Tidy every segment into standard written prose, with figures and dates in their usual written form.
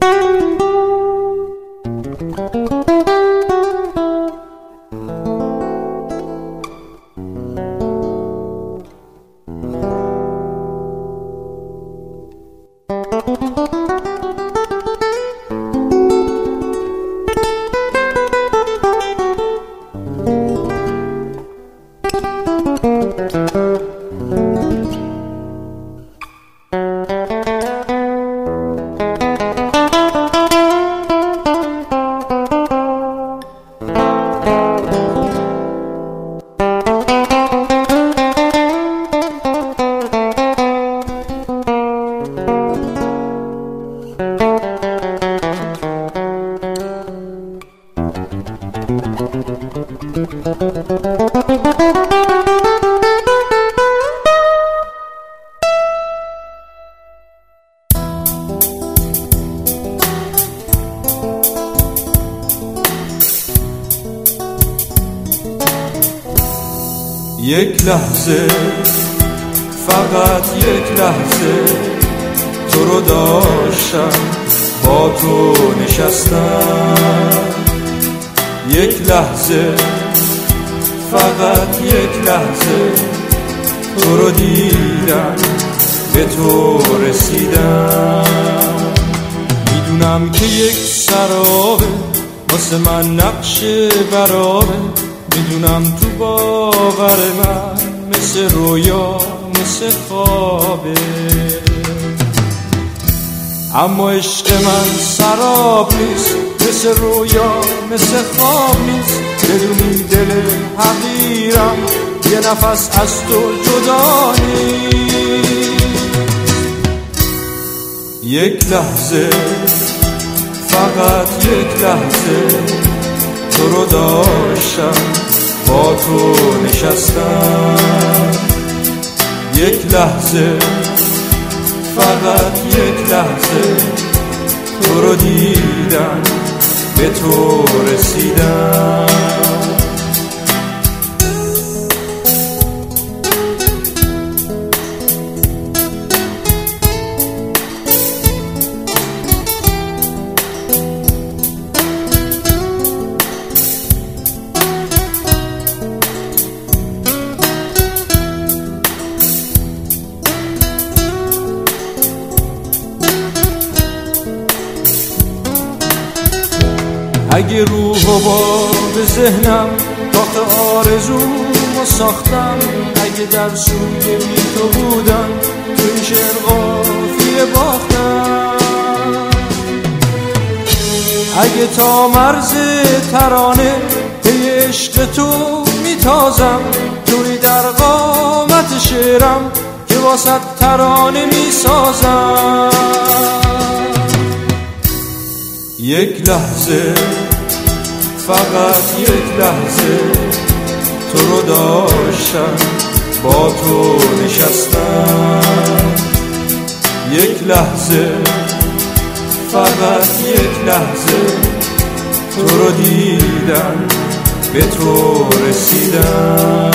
یک لحظه، فقط یک لحظه تو رو داشتم، با تو نشستم. یک لحظه، فقط یک لحظه تو رو دیدم، به تو رسیدم. میدونم که یک سرابه واسه من نقش برابه، میدونم تو باور من مثل رویا مثل خوابه، اما عشق من سراب نیست، مثل رویا مثل خواب نیست. بدونی دل حقیرم یه نفس از تو جدا نیست. یک لحظه، فقط یک لحظه تو رو داشتم، با تو نشستم. یک لحظه، فقط یک لحظه تو رو دیدم، به تو رسیدم. اگه روح و با به ذهنم کاخ آرزومو ساختم، اگه در سوی بی تو بودم تو این شعر قافیه باختم، اگه تا مرز ترانه پی عشق تو میتازم، توی در قامت شعرم که واسه ترانه میسازم. یک لحظه، فقط یک لحظه تو رو داشتم، با تو نشستم. یک لحظه، فقط یک لحظه تو رو دیدم، به تو رسیدم.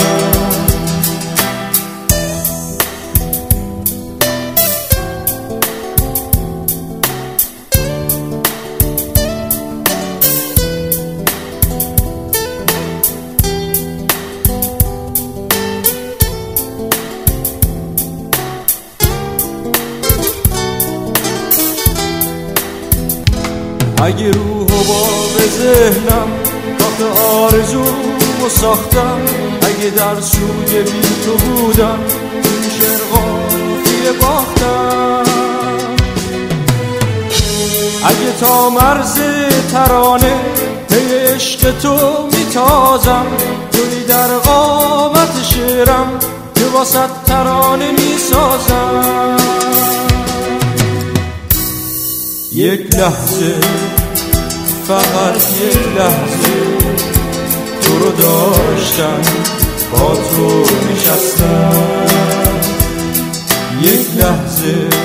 اگه روح و با به ذهنم کاخ آرزومو ساختم، اگه در سوی بی تو بودم این شعر قافیه باختم، اگه تا مرز ترانه پی عشق تو میتازم، توی در قامت شعرم که واسه ترانه میسازم. یک لحظه، فقط یک لحظه تو رو داشتم، با تو نشستم. یک لحظه،